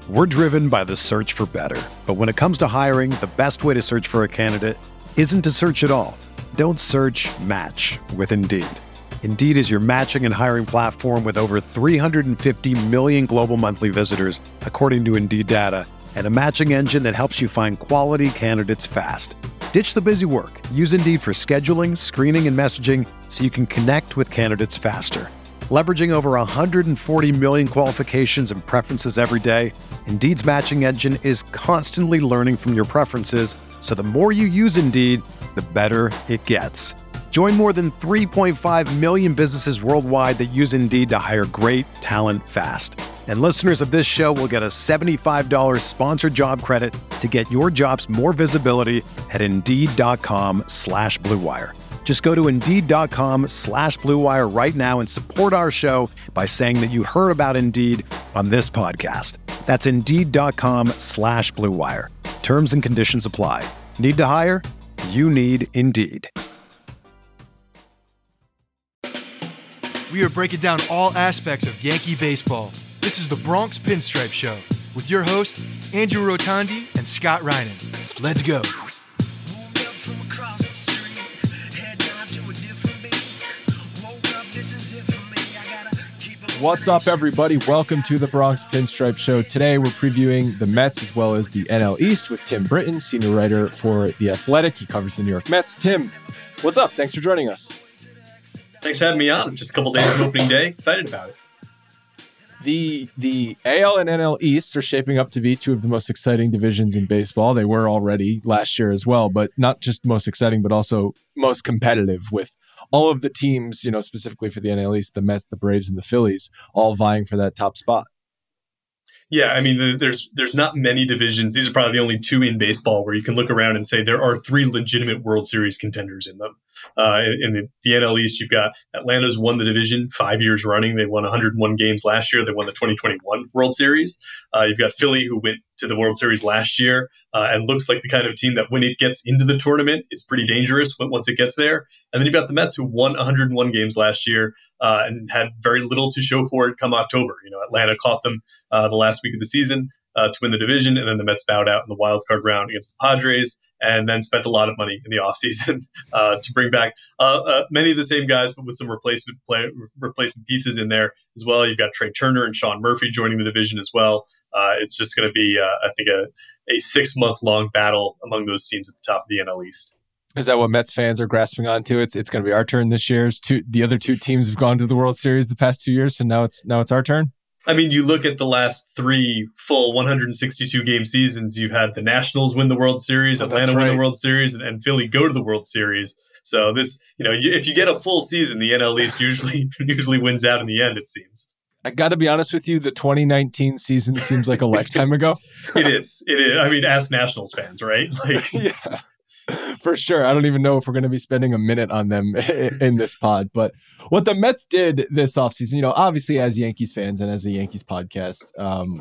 We're driven by the search for better. But when it comes to hiring, the best way to search for a candidate isn't to search at all. Don't search, match with Indeed. Indeed is your matching and hiring platform with over 350 million global monthly visitors, according to Indeed data, and a matching engine that helps you find quality candidates fast. Ditch the busy work. Use Indeed for scheduling, screening, and messaging so you can connect with candidates faster. Leveraging over 140 million qualifications and preferences every day, Indeed's matching engine is constantly learning from your preferences, so the more you use Indeed, the better it gets. Join more than 3.5 million businesses worldwide that use Indeed to hire great talent fast. And listeners of this show will get a $75 sponsored job credit to get your jobs more visibility at Indeed.com/Blue Wire. Just go to Indeed.com/Blue Wire right now and support our show by saying that you heard about Indeed on this podcast. That's Indeed.com/Blue Wire. Terms and conditions apply. Need to hire? You need Indeed. We are breaking down all aspects of Yankee baseball. This is the Bronx Pinstripe Show with your hosts, Andrew Rotondi and Scott Reinen. Let's go. What's up, everybody? Welcome to the Bronx Pinstripe Show. Today, we're previewing the Mets as well as the NL East with Tim Britton, senior writer for The Athletic. He covers the New York Mets. Tim, what's up? Thanks for joining us. Thanks for having me on. Just a couple days from opening day. Excited about it. The AL and NL East are shaping up to be two of the most exciting divisions in baseball. They were already last year as well, but not just most exciting, but also most competitive with all of the teams, you know, specifically for the NL East, the Mets, the Braves, and the Phillies, all vying for that top spot. Yeah, I mean, there's not many divisions. These are probably the only two in baseball where you can look around and say there are three legitimate World Series contenders in them. In the NL East, you've got Atlanta's won the division 5 years running. They won 101 games last year. They won the 2021 World Series. You've got Philly, who went to the World Series last year and looks like the kind of team that when it gets into the tournament is pretty dangerous once it gets there. And then you've got the Mets, who won 101 games last year and had very little to show for it come October. You know, Atlanta caught them the last week of the season to win the division, and then the Mets bowed out in the wild card round against the Padres, and then spent a lot of money in the offseason to bring back many of the same guys, but with some replacement pieces in there as well. You've got Trey Turner and Sean Murphy joining the division as well. It's just going to be, I think, a 6-month-long battle among those teams at the top of the NL East. Is that what Mets fans are grasping onto? It's going to be our turn this year. The other two teams have gone to the World Series the past 2 years, so now it's our turn. I mean, you look at the last three full 162 game seasons. You've had the Nationals win the World Series, Atlanta win the World Series, and Philly go to the World Series. So this, you know, if you get a full season, the NL East usually wins out in the end, it seems. I got to be honest with you, the 2019 season seems like a lifetime ago. It is. I mean, ask Nationals fans, right? Like, yeah. For sure. I don't even know if we're going to be spending a minute on them in this pod. But what the Mets did this offseason, you know, obviously as Yankees fans and as a Yankees podcast,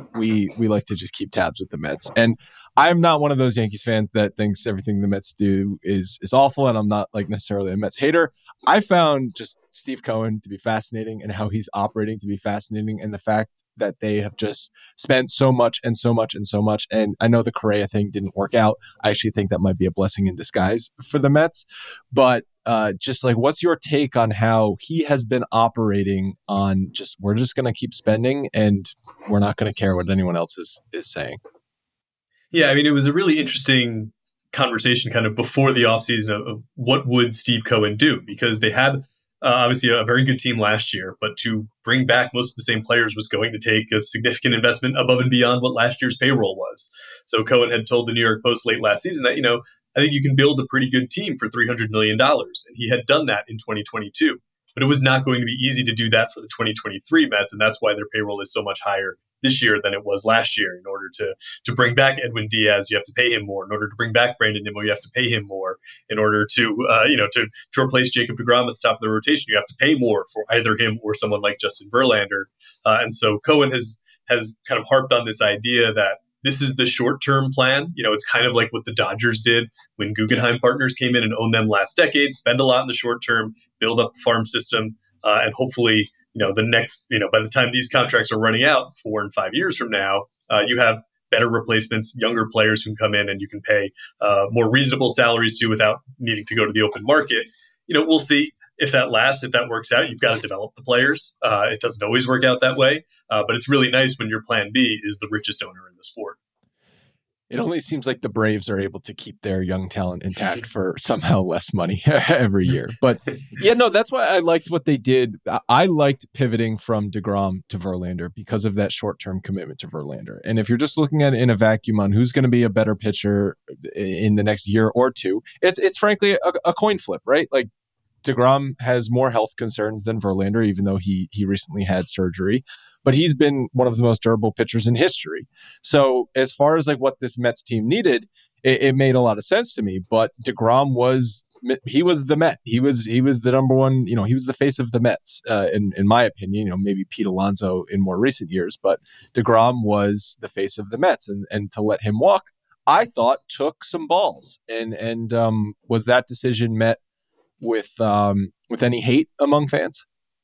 we like to just keep tabs with the Mets. And I'm not one of those Yankees fans that thinks everything the Mets do is awful, and I'm not like necessarily a Mets hater. I found just Steve Cohen to be fascinating and how he's operating to be fascinating, and the fact that they have just spent so much and so much and so much. And I know the Correa thing didn't work out. I actually think that might be a blessing in disguise for the Mets. But just like, what's your take on how he has been operating on just, we're just going to keep spending and we're not going to care what anyone else is saying? Yeah, I mean, it was a really interesting conversation kind of before the offseason of what would Steve Cohen do, because they had obviously a very good team last year, but to bring back most of the same players was going to take a significant investment above and beyond what last year's payroll was. So Cohen had told the New York Post late last season that, you know, I think you can build a pretty good team for $300 million. And he had done that in 2022. But it was not going to be easy to do that for the 2023 Mets, and that's why their payroll is so much higher this year than it was last year. In order to bring back Edwin Diaz, you have to pay him more. In order to bring back Brandon Nimmo, you have to pay him more. In order to replace Jacob deGrom at the top of the rotation, you have to pay more for either him or someone like Justin Verlander. And so Cohen has kind of harped on this idea that this is the short-term plan. You know, it's kind of like what the Dodgers did when Guggenheim Partners came in and owned them last decade. Spend a lot in the short term, build up the farm system, and hopefully, you know, the next, you know, by the time these contracts are running out 4 and 5 years from now, you have better replacements, younger players who can come in and you can pay more reasonable salaries to without needing to go to the open market. We'll see if that lasts, if that works out. You've got to develop the players. It doesn't always work out that way, but it's really nice when your plan B is the richest owner in the sport. It only seems like the Braves are able to keep their young talent intact for somehow less money every year. But yeah, no, that's why I liked what they did. I liked pivoting from DeGrom to Verlander because of that short-term commitment to Verlander. And if you're just looking at it in a vacuum on who's going to be a better pitcher in the next year or two, it's frankly a coin flip, right? Like DeGrom has more health concerns than Verlander, even though he recently had surgery. But he's been one of the most durable pitchers in history. So as far as like what this Mets team needed, it made a lot of sense to me. But DeGrom was the Met. He was the number one. He was the face of the Mets, in my opinion. Maybe Pete Alonso in more recent years, but DeGrom was the face of the Mets, and to let him walk, I thought took some balls. And was that decision met with any hate among fans?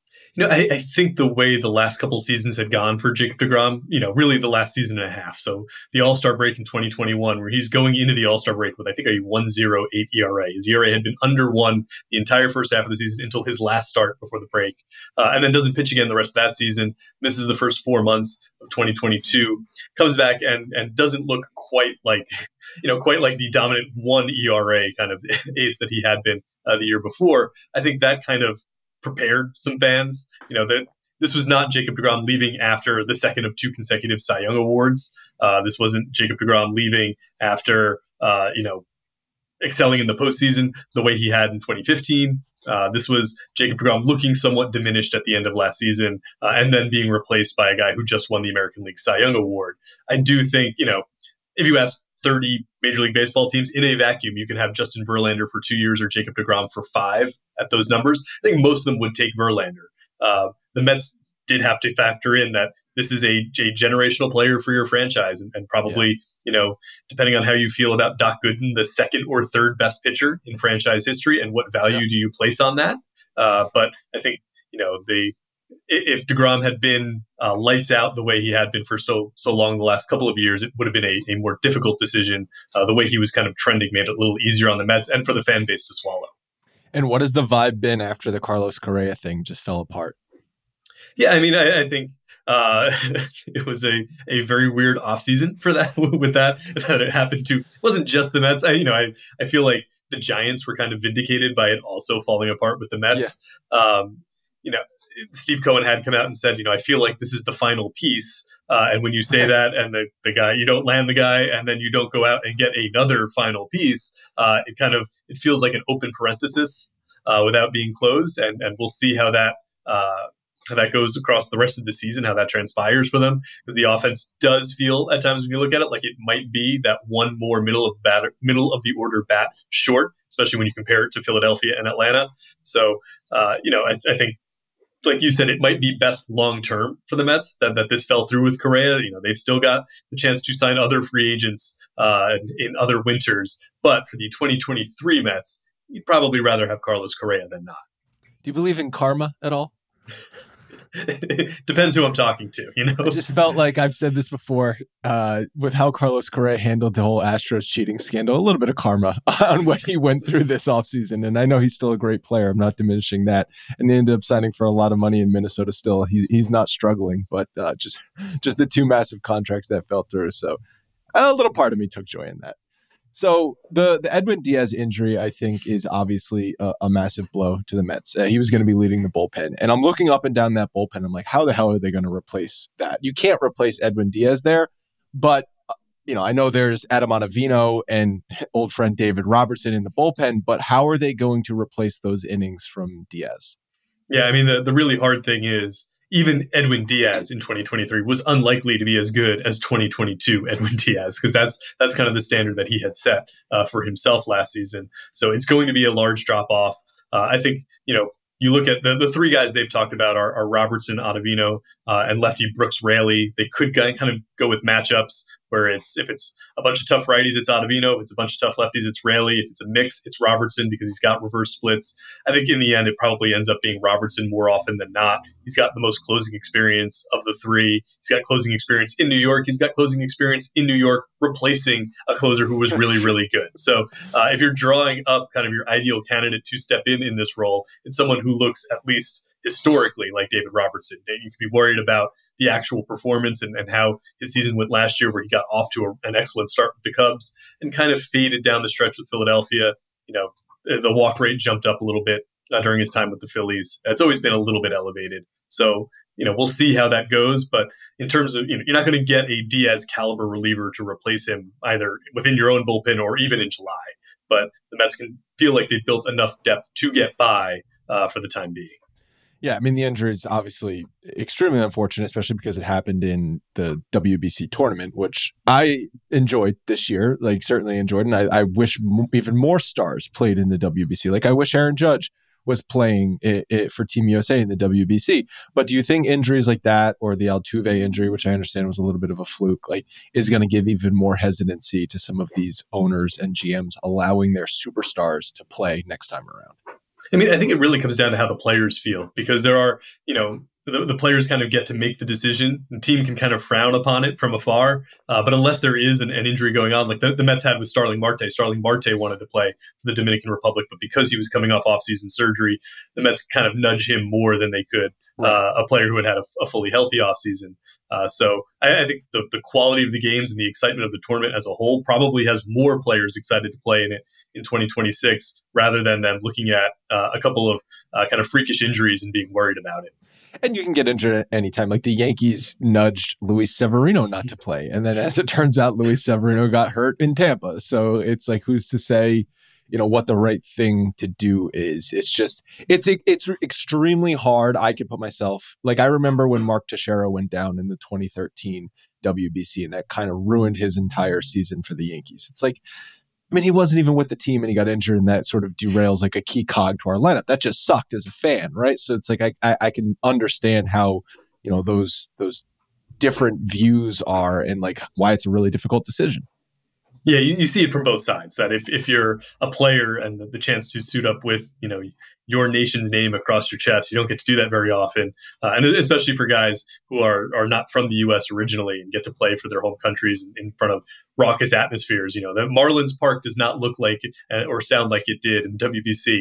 I think the way the last couple seasons had gone for Jacob deGrom, really the last season and a half. So the All-Star break in 2021, where he's going into the All-Star break with, I think, a 1.08 ERA. His ERA had been under 1 the entire first half of the season until his last start before the break. And then doesn't pitch again the rest of that season. Misses the first 4 months of 2022. Comes back and doesn't look quite like the dominant 1 ERA kind of ace that he had been the year before. I think that kind of prepared some fans, that this was not Jacob deGrom leaving after the second of 2 consecutive Cy Young awards. This wasn't Jacob deGrom leaving after, excelling in the postseason the way he had in 2015. This was Jacob deGrom looking somewhat diminished at the end of last season, and then being replaced by a guy who just won the American League Cy Young Award. I do think, if you ask 30 Major League Baseball teams in a vacuum, you can have Justin Verlander for 2 years or Jacob deGrom for 5 at those numbers. I think most of them would take Verlander. The Mets did have to factor in that this is a generational player for your franchise, and probably, depending on how you feel about Doc Gooden, the second or third best pitcher in franchise history, and what value do you place on that? But I think, if deGrom had been lights out the way he had been for so long the last couple of years, it would have been a more difficult decision. The way he was kind of trending made it a little easier on the Mets and for the fan base to swallow. And what has the vibe been after the Carlos Correa thing just fell apart? Yeah, I mean, I think it was a very weird offseason for that with that it happened to. It wasn't just the Mets. I feel like the Giants were kind of vindicated by it also falling apart with the Mets. Yeah. Steve Cohen had come out and said, I feel like this is the final piece. And when you say that and the guy, you don't land the guy and then you don't go out and get another final piece, it feels like an open parenthesis without being closed. And we'll see how that goes across the rest of the season, how that transpires for them. Because the offense does feel at times when you look at it like it might be that one more middle of the order bat short, especially when you compare it to Philadelphia and Atlanta. So, I think, like you said, it might be best long-term for the Mets that this fell through with Correa. They've still got the chance to sign other free agents in other winters. But for the 2023 Mets, you'd probably rather have Carlos Correa than not. Do you believe in karma at all? Depends who I'm talking to, I just felt like I've said this before with how Carlos Correa handled the whole Astros cheating scandal, a little bit of karma on what he went through this offseason. And I know he's still a great player. I'm not diminishing that. And he ended up signing for a lot of money in Minnesota still. He's not struggling, but just the 2 massive contracts that fell through. So a little part of me took joy in that. So the Edwin Diaz injury, I think, is obviously a massive blow to the Mets. He was going to be leading the bullpen. And I'm looking up and down that bullpen. I'm like, how the hell are they going to replace that? You can't replace Edwin Diaz there. But, I know there's Adam Ottavino and old friend David Robertson in the bullpen. But how are they going to replace those innings from Diaz? Yeah, I mean, the really hard thing is even Edwin Diaz in 2023 was unlikely to be as good as 2022 Edwin Diaz, because that's kind of the standard that he had set for himself last season. So it's going to be a large drop off. I think, you look at the 3 guys they've talked about are Robertson, Ottavino, and lefty Brooks Raley. They could kind of go with matchups where if it's a bunch of tough righties, it's Ottavino. If it's a bunch of tough lefties, it's Raley. If it's a mix, it's Robertson because he's got reverse splits. I think in the end, it probably ends up being Robertson more often than not. He's got the most closing experience of the three. He's got closing experience in New York. He's got closing experience in New York replacing a closer who was really, really good. So if you're drawing up kind of your ideal candidate to step in this role, it's someone who looks at least historically like David Robertson. You could be worried about the actual performance and how his season went last year, where he got off to an excellent start with the Cubs and kind of faded down the stretch with Philadelphia. The walk rate jumped up a little bit during his time with the Phillies. It's always been a little bit elevated. So, we'll see how that goes. But in terms of, you're not going to get a Diaz caliber reliever to replace him either within your own bullpen or even in July. But the Mets can feel like they've built enough depth to get by for the time being. Yeah, I mean, the injury is obviously extremely unfortunate, especially because it happened in the WBC tournament, which I enjoyed this year, certainly enjoyed. And I wish even more stars played in the WBC. I wish Aaron Judge was playing it for Team USA in the WBC. But do you think injuries like that, or the Altuve injury, which I understand was a little bit of a fluke, is going to give even more hesitancy to some of these owners and GMs allowing their superstars to play next time around? I mean, I think it really comes down to how the players feel, because there are, the players kind of get to make the decision. The team can kind of frown upon it from afar. But unless there is an injury going on, like the Mets had with Starling Marte wanted to play for the Dominican Republic, but because he was coming off offseason surgery, the Mets kind of nudge him more than they could a player who had a fully healthy offseason. So I think the quality of the games and the excitement of the tournament as a whole probably has more players excited to play in it in 2026 rather than them looking at a couple of kind of freakish injuries and being worried about it. And you can get injured at any time. The Yankees nudged Luis Severino not to play. And then as it turns out, Luis Severino got hurt in Tampa. So it's who's to say, what the right thing to do is. It's extremely hard. I could put myself, I remember when Mark Teixeira went down in the 2013 WBC, and that kind of ruined his entire season for the Yankees. He wasn't even with the team and he got injured, and that sort of derails a key cog to our lineup. That just sucked as a fan, right? So it's I can understand how, those different views are and why it's a really difficult decision. Yeah, you see it from both sides, that if you're a player and the chance to suit up with, your nation's name across your chest, you don't get to do that very often. And especially for guys who are not from the U.S. originally and get to play for their home countries in front of raucous atmospheres. The Marlins Park does not look like or sound like it did in WBC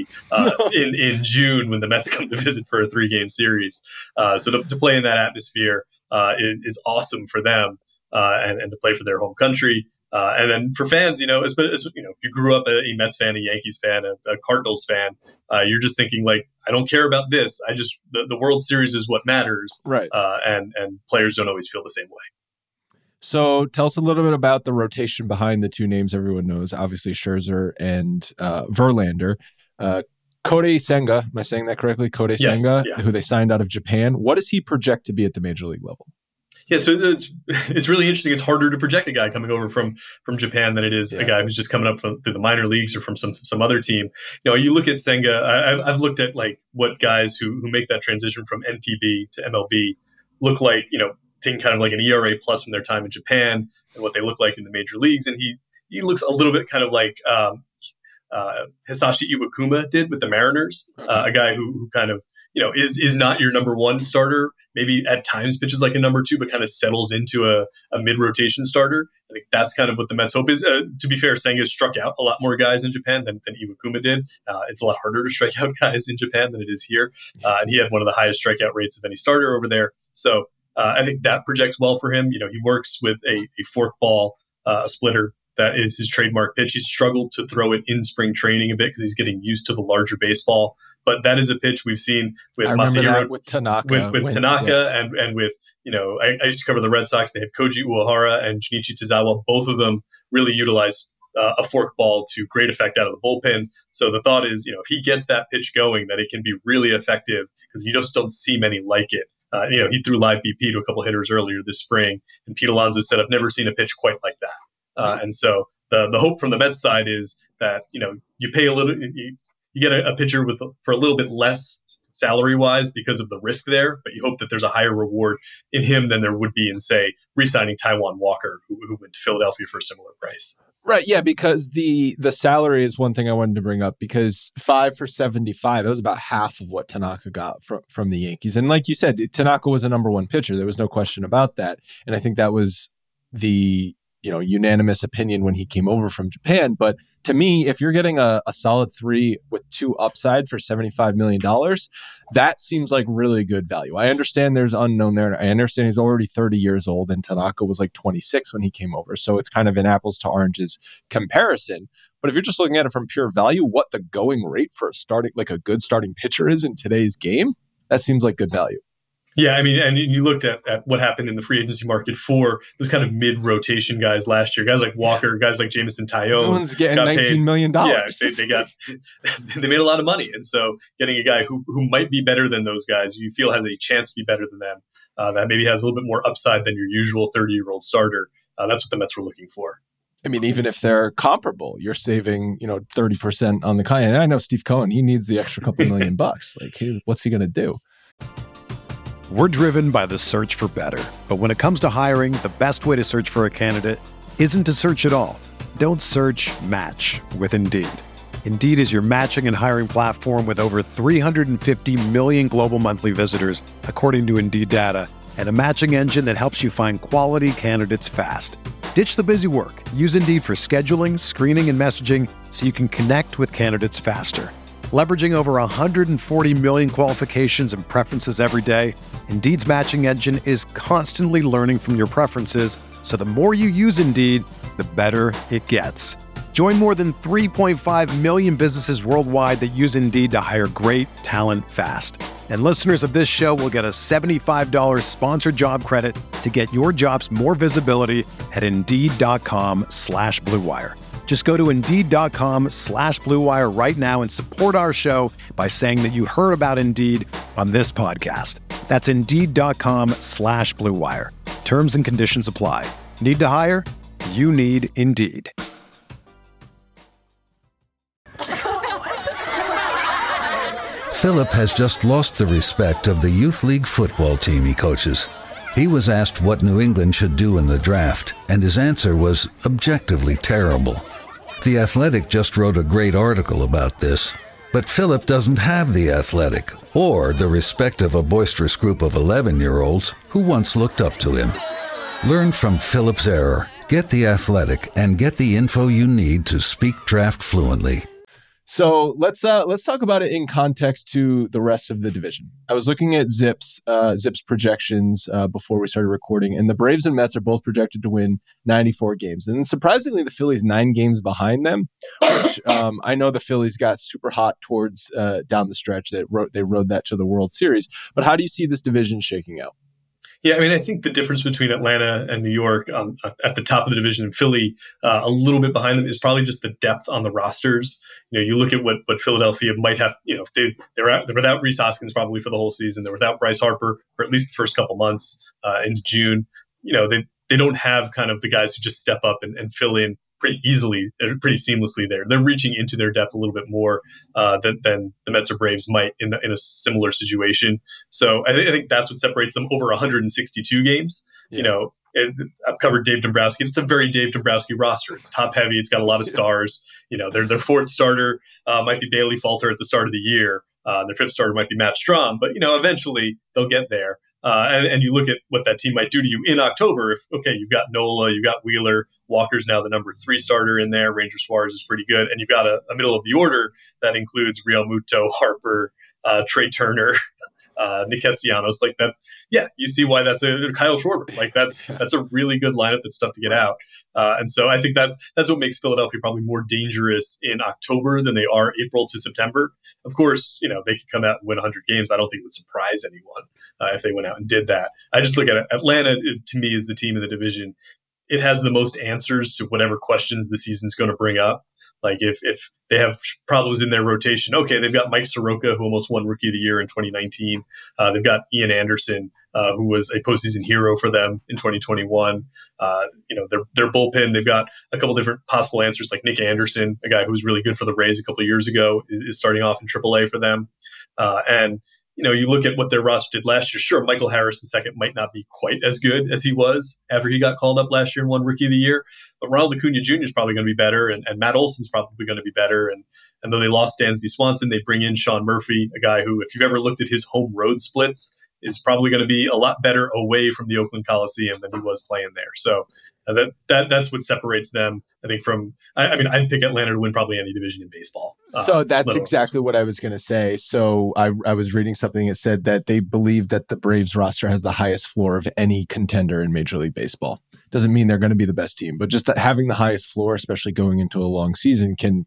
in June when the Mets come to visit for a 3-game series. So to play in that atmosphere is awesome for them and to play for their home country. And then for fans, if you grew up a Mets fan, a Yankees fan, a Cardinals fan, you're just thinking I don't care about this. The World Series is what matters. Right. And players don't always feel the same way. So tell us a little bit about the rotation behind the two names everyone knows, obviously Scherzer and Verlander. Kodai Senga, am I saying that correctly? Kodai Senga, who they signed out of Japan. What does he project to be at the major league level? Yeah, so it's really interesting. It's harder to project a guy coming over from Japan than it is a guy who's just coming up through the minor leagues or from some other team. You look at Senga. I've looked at what guys who make that transition from NPB to MLB look like. Taking kind of an ERA plus from their time in Japan and what they look like in the major leagues, and he looks a little bit kind of like Hisashi Iwakuma did with the Mariners, a guy who kind of is not your number one starter. Maybe at times pitches like a number two, but kind of settles into a mid-rotation starter. I think that's kind of what the Mets' hope is. To be fair, Senga struck out a lot more guys in Japan than Iwakuma did. It's a lot harder to strike out guys in Japan than it is here. And he had one of the highest strikeout rates of any starter over there. So I think that projects well for him. He works with a fork ball, a splitter. That is his trademark pitch. He's struggled to throw it in spring training a bit because he's getting used to the larger baseball. But that is a pitch we've seen with Masahiro, with Tanaka, and with I used to cover the Red Sox. They had Koji Uehara and Junichi Tozawa. Both of them really utilize a fork ball to great effect out of the bullpen. So the thought is, if he gets that pitch going, that it can be really effective because you just don't see many like it. He threw live BP to a couple hitters earlier this spring, and Pete Alonso said, "I've never seen a pitch quite like that." And so the hope from the Mets side is that you pay a little. You get a pitcher for a little bit less salary-wise because of the risk there, but you hope that there's a higher reward in him than there would be in, say, re-signing Taijuan Walker, who who went to Philadelphia for a similar price. Right, yeah, because the salary is one thing I wanted to bring up, because 5 for 75, that was about half of what Tanaka got from the Yankees. And like you said, Tanaka was a number one pitcher. There was no question about that. And I think that was the unanimous opinion when he came over from Japan. But to me, if you're getting a solid 3 with 2 upside for $75 million, that seems like really good value. I understand there's unknown there. I understand he's already 30 years old, and Tanaka was like 26 when he came over. So it's kind of an apples to oranges comparison. But if you're just looking at it from pure value, what the going rate for a good starting pitcher is in today's game, that seems like good value. Yeah, I mean, and you looked at what happened in the free agency market for those kind of mid-rotation guys last year. Guys like Walker, guys like Jameson Taillon. Everyone's getting $19 million. Yeah, they made a lot of money. And so getting a guy who might be better than those guys, you feel has a chance to be better than them, that maybe has a little bit more upside than your usual 30-year-old starter, that's what the Mets were looking for. I mean, even if they're comparable, you're saving, 30% on the client. And I know Steve Cohen, he needs the extra couple $1 million. Like, what's he going to do? We're driven by the search for better. But when it comes to hiring, the best way to search for a candidate isn't to search at all. Don't search, match with Indeed. Indeed is your matching and hiring platform with over 350 million global monthly visitors, according to Indeed data, and a matching engine that helps you find quality candidates fast. Ditch the busy work. Use Indeed for scheduling, screening, and messaging so you can connect with candidates faster. Leveraging over 140 million qualifications and preferences every day, Indeed's matching engine is constantly learning from your preferences, so the more you use Indeed, the better it gets. Join more than 3.5 million businesses worldwide that use Indeed to hire great talent fast. And listeners of this show will get a $75 sponsored job credit to get your jobs more visibility at Indeed.com/Blue Wire. Just go to Indeed.com/Blue Wire right now and support our show by saying that you heard about Indeed on this podcast. That's Indeed.com/Blue Wire. Terms and conditions apply. Need to hire? You need Indeed. Philip has just lost the respect of the youth league football team he coaches. He was asked what New England should do in the draft, and his answer was objectively terrible. The Athletic just wrote a great article about this, but Philip doesn't have the Athletic or the respect of a boisterous group of 11-year-olds who once looked up to him. Learn from Philip's error, get the Athletic, and get the info you need to speak draft fluently. So let's talk about it in context to the rest of the division. I was looking at Zip's projections before we started recording, and the Braves and Mets are both projected to win 94 games. And surprisingly, the Phillies 9 games behind them, which I know the Phillies got super hot towards down the stretch. They rode that to the World Series. But how do you see this division shaking out? Yeah, I mean, I think the difference between Atlanta and New York at the top of the division and Philly a little bit behind them is probably just the depth on the rosters. You look at what Philadelphia might have, they're without Rhys Hoskins probably for the whole season. They're without Bryce Harper for at least the first couple months into June. They don't have kind of the guys who just step up and fill in pretty easily, pretty seamlessly there. They're reaching into their depth a little bit more than the Mets or Braves might in a similar situation. So I think that's what separates them over 162 games. Yeah. I've covered Dave Dombrowski. It's a very Dave Dombrowski roster. It's top heavy. It's got a lot of stars. Their fourth starter might be Bailey Falter at the start of the year. Their fifth starter might be Matt Strahm, but eventually they'll get there. And you look at what that team might do to you in October. You've got Nola, you've got Wheeler, Walker's now the number 3 starter in there. Ranger Suarez is pretty good, and you've got a middle of the order that includes Real Muto, Harper, Trey Turner, Nick Castellanos, like that. Yeah, you see why that's a Kyle Schwarber. Like that's a really good lineup that's tough to get out. And so I think that's what makes Philadelphia probably more dangerous in October than they are April to September. Of course, they could come out and win 100 games. I don't think it would surprise anyone if they went out and did that. I just look at it. Atlanta to me is the team in the division. It has the most answers to whatever questions the season's going to bring up. Like if they have problems in their rotation, okay, they've got Mike Soroka, who almost won Rookie of the Year in 2019. They've got Ian Anderson, who was a postseason hero for them in 2021. Their bullpen, they've got a couple different possible answers, like Nick Anderson, a guy who was really good for the Rays a couple of years ago, is starting off in AAA for them. And you look at what their roster did last year. Sure, Michael Harris II might not be quite as good as he was after he got called up last year and won Rookie of the Year, but Ronald Acuna Jr. is probably going to be better, and Matt Olson's probably going to be better. And though they lost Dansby Swanson, they bring in Sean Murphy, a guy who, if you've ever looked at his home road splits, is probably going to be a lot better away from the Oakland Coliseum than he was playing there. So that's what separates them, I think, from. I'd pick Atlanta to win probably any division in baseball. So that's exactly what I was going to say. So I was reading something that said that they believe that the Braves roster has the highest floor of any contender in Major League Baseball. Doesn't mean they're going to be the best team, but just that having the highest floor, especially going into a long season, can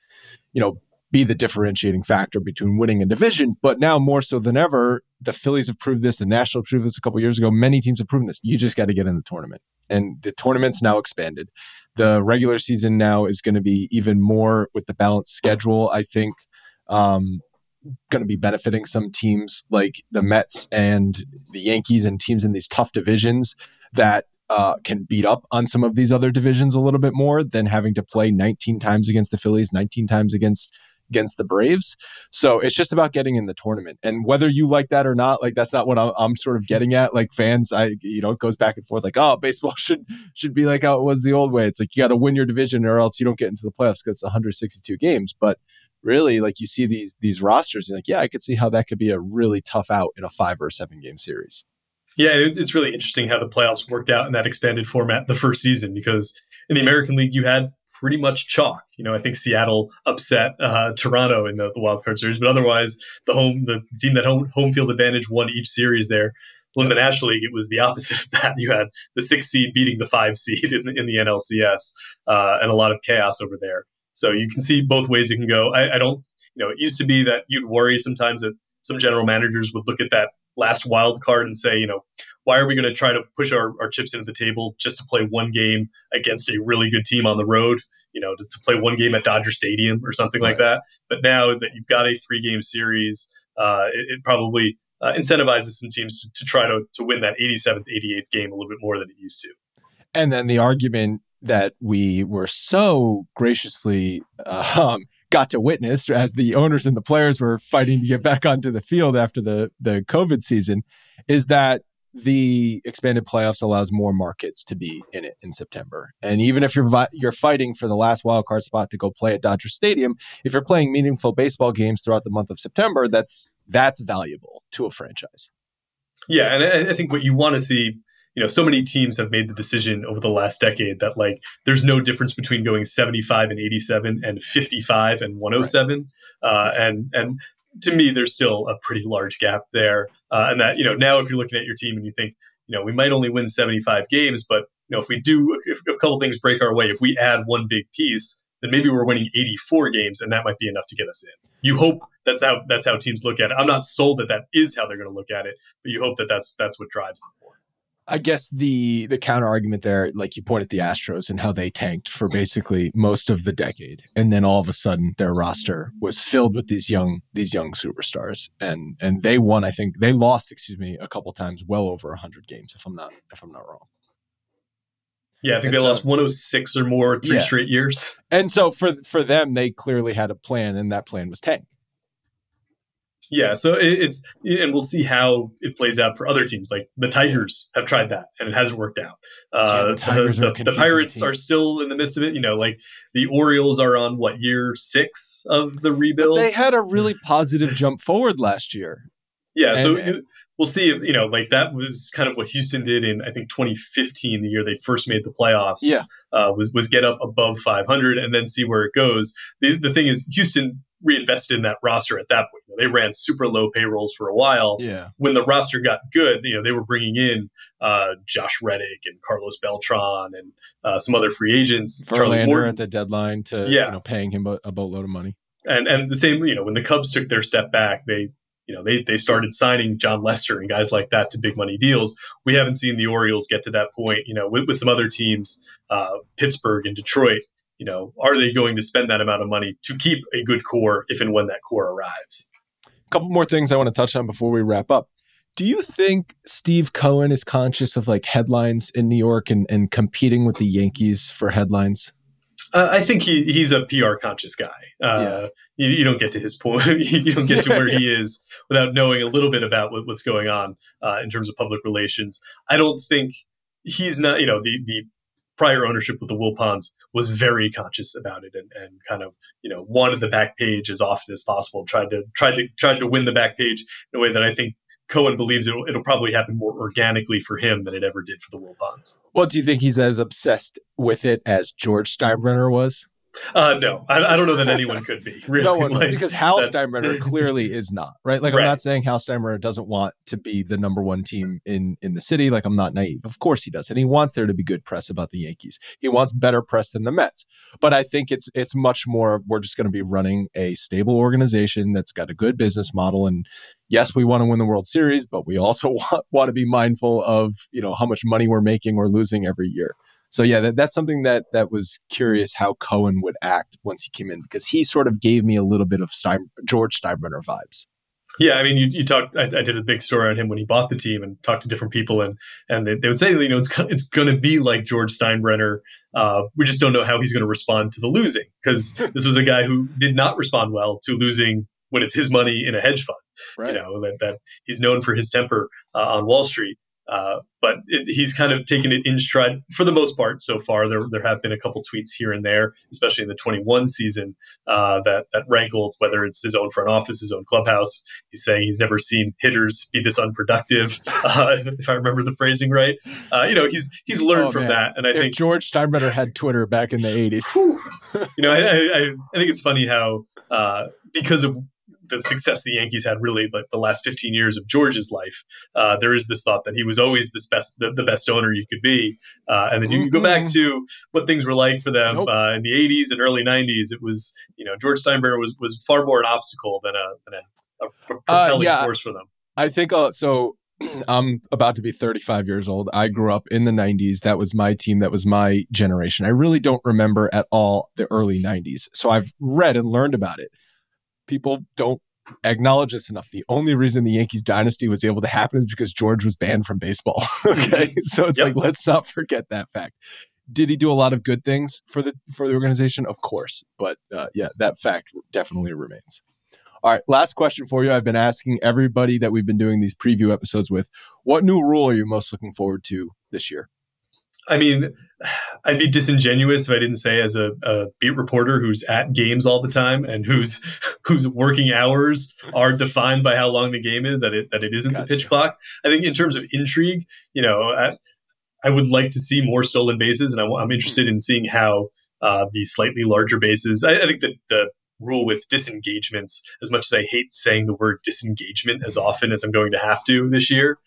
be the differentiating factor between winning a division. But now more so than ever, the Phillies have proved this. The Nationals proved this a couple of years ago. Many teams have proven this. You just got to get in the tournament. And the tournament's now expanded. The regular season now is going to be even more with the balanced schedule, I think, going to be benefiting some teams like the Mets and the Yankees and teams in these tough divisions that can beat up on some of these other divisions a little bit more than having to play 19 times against the Phillies, 19 times against the Braves. So it's just about getting in the tournament. And whether you like that or not, like that's not what I'm sort of getting at. Like fans, it goes back and forth like, oh, baseball should be like how it was the old way. It's like you got to win your division or else you don't get into the playoffs because it's 162 games. But really, like you see these rosters and like, yeah, I could see how that could be a really tough out in a 5 or a 7 game series. Yeah, it's really interesting how the playoffs worked out in that expanded format the first season, because in the American League, you had pretty much chalk. I think Seattle upset Toronto in the wild card series, but otherwise the team that home field advantage won each series there. Well, in the National League, it was the opposite of that. You had the 6th seed beating the 5 seed in the NLCS, and a lot of chaos over there. So you can see both ways it can go. I don't, it used to be that you'd worry sometimes that some general managers would look at that last wild card and say, why are we going to try to push our chips into the table just to play one game against a really good team on the road, to play one game at Dodger Stadium or something like that. But now that you've got a 3-game series, it probably incentivizes some teams to try to win that 87th, 88th game a little bit more than it used to. And then the argument that we were so graciously got to witness as the owners and the players were fighting to get back onto the field after the COVID season is that the expanded playoffs allows more markets to be in it in September. And even if you're fighting for the last wildcard spot to go play at Dodger Stadium, if you're playing meaningful baseball games throughout the month of September, that's valuable to a franchise. Yeah, and I think what you want to see, so many teams have made the decision over the last decade that there's no difference between going 75 and 87 and 55 and 107. Right. And to me, there's still a pretty large gap there. And that, now if you're looking at your team and you think, we might only win 75 games, but, if a couple things break our way, if we add one big piece, then maybe we're winning 84 games and that might be enough to get us in. You hope that's how teams look at it. I'm not sold that is how they're going to look at it, but you hope that's what drives them more. I guess the counter argument there, like you pointed the Astros and how they tanked for basically most of the decade, and then all of a sudden their roster was filled with these young superstars, and they won. I think they lost, a couple times, well over 100 games, if I'm not wrong. Yeah, I think they lost 106 or more 3 straight years. And so for them, they clearly had a plan, and that plan was tank. Yeah, so and we'll see how it plays out for other teams. Like the Tigers have tried that, and it hasn't worked out. The Pirates are still in the midst of it. The Orioles are on year 6 of the rebuild. But they had a really positive jump forward last year. Yeah, we'll see if that was kind of what Houston did in, I think, 2015, the year they first made the playoffs. Yeah, was get up above 500 and then see where it goes. The thing is, Houston reinvested in that roster at that point. They ran super low payrolls for a while. Yeah. When the roster got good, they were bringing in Josh Reddick and Carlos Beltran and some other free agents. Verlander at the deadline to paying him a boatload of money. And the same, when the Cubs took their step back, they started signing John Lester and guys like that to big money deals. We haven't seen the Orioles get to that point, with some other teams, Pittsburgh and Detroit. Are they going to spend that amount of money to keep a good core if and when that core arrives? A couple more things I want to touch on before we wrap up. Do you think Steve Cohen is conscious of headlines in New York and competing with the Yankees for headlines? I think he's a PR conscious guy. You don't get to his point. You don't get to where he is without knowing a little bit about what's going on in terms of public relations. I don't think he's not, the prior ownership with the Wilpons was very conscious about it and kind of, wanted the back page as often as possible, tried to win the back page in a way that I think Cohen believes it'll probably happen more organically for him than it ever did for the Wilpons. Well, do you think he's as obsessed with it as George Steinbrenner was? No, I don't know that anyone could be. Really. No one, because Hal Steinbrenner clearly is not, right? Like, right. I'm not saying Hal Steinbrenner doesn't want to be the number one team in the city. Like, I'm not naive. Of course he does. And he wants there to be good press about the Yankees. He wants better press than the Mets. But I think it's much more, we're just going to be running a stable organization that's got a good business model. And yes, we want to win the World Series, but we also want to be mindful of, how much money we're making or losing every year. So yeah, that's something that was curious how Cohen would act once he came in, because he sort of gave me a little bit of George Steinbrenner vibes. Yeah, I mean, you talked. I did a big story on him when he bought the team and talked to different people, and they would say, it's going to be like George Steinbrenner. We just don't know how he's going to respond to the losing, because this was a guy who did not respond well to losing when it's his money in a hedge fund. Right. That he's known for his temper on Wall Street. But he's kind of taken it in stride for the most part so far. There have been a couple tweets here and there, especially in the 21 season, that rankled, whether it's his own front office, his own clubhouse. He's saying he's never seen hitters be this unproductive, if I remember the phrasing right. He's learned from that. And I think George Steinbrenner had Twitter back in the 80s. I think it's funny how because of the success the Yankees had really like the last 15 years of George's life, there is this thought that he was always the best owner you could be. And then you go back to what things were like for them in the 80s and early 90s. It was, George Steinbrenner was far more an obstacle than a propelling force for them. I think so. I'm about to be 35 years old. I grew up in the 90s. That was my team. That was my generation. I really don't remember at all the early 90s. So I've read and learned about it. People don't acknowledge this enough. The only reason the Yankees dynasty was able to happen is because George was banned from baseball. Okay. So it's like, let's not forget that fact. Did he do a lot of good things for the organization? Of course. But that fact definitely remains. All right. Last question for you. I've been asking everybody that we've been doing these preview episodes with, what new rule are you most looking forward to this year? I mean, I'd be disingenuous if I didn't say, as a beat reporter who's at games all the time and whose working hours are defined by how long the game is, that it isn't the pitch clock. I think in terms of intrigue, I would like to see more stolen bases, and I'm interested in seeing how these slightly larger bases. I think that the rule with disengagements, as much as I hate saying the word disengagement as often as I'm going to have to this year,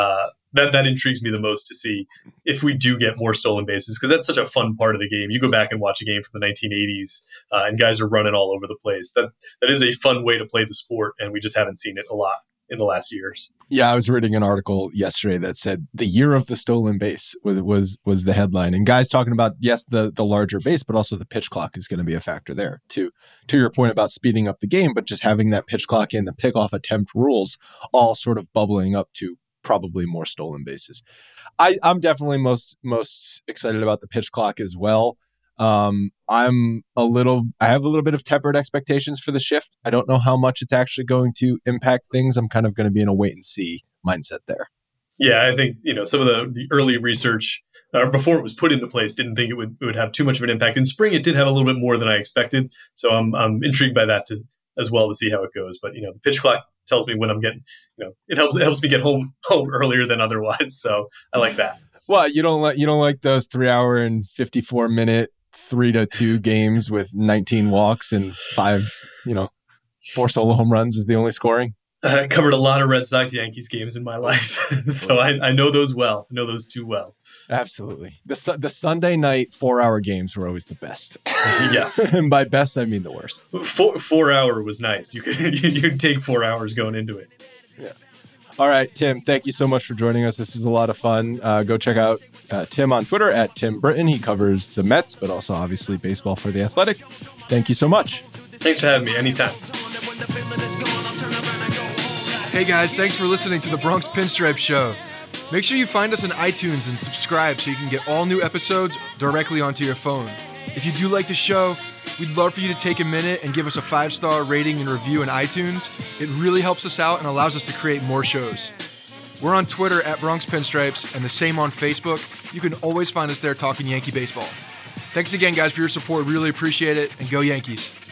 that intrigues me the most, to see if we do get more stolen bases, because that's such a fun part of the game. You go back and watch a game from the 1980s and guys are running all over the place. That is a fun way to play the sport, and we just haven't seen it a lot in the last years. Yeah, I was reading an article yesterday that said the year of the stolen base was the headline, and guys talking about, yes, the larger base, but also the pitch clock is going to be a factor there too. To your point about speeding up the game, but just having that pitch clock and the pickoff attempt rules all sort of bubbling up to probably more stolen bases. I'm definitely most excited about the pitch clock as well. I have a little bit of tempered expectations for the shift. I don't know how much it's actually going to impact things. I'm kind of going to be in a wait and see mindset there. Yeah, I think, some of the early research before it was put into place didn't think it would have too much of an impact. In spring, it did have a little bit more than I expected. So I'm intrigued by that as well to see how it goes. But, the pitch clock tells me when I'm getting, it helps me get home earlier than otherwise. So I like that. Well, you don't like those 3 hour and 54 minute 3-2 games with 19 walks and 4 solo home runs is the only scoring. I covered a lot of Red Sox Yankees games in my life, so I know those well. I know those too well. Absolutely. The Sunday night 4-hour games were always the best. Yes, and by best I mean the worst. 4 hour was nice. You'd take 4 hours going into it. Yeah. All right, Tim. Thank you so much for joining us. This was a lot of fun. Go check out Tim on Twitter at Tim Britton. He covers the Mets, but also obviously baseball for The Athletic. Thank you so much. Thanks for having me. Anytime. Hey guys, thanks for listening to the Bronx Pinstripe Show. Make sure you find us on iTunes and subscribe so you can get all new episodes directly onto your phone. If you do like the show, we'd love for you to take a minute and give us a 5-star rating and review in iTunes. It really helps us out and allows us to create more shows. We're on Twitter at Bronx Pinstripes and the same on Facebook. You can always find us there talking Yankee baseball. Thanks again, guys, for your support. Really appreciate it, and go Yankees.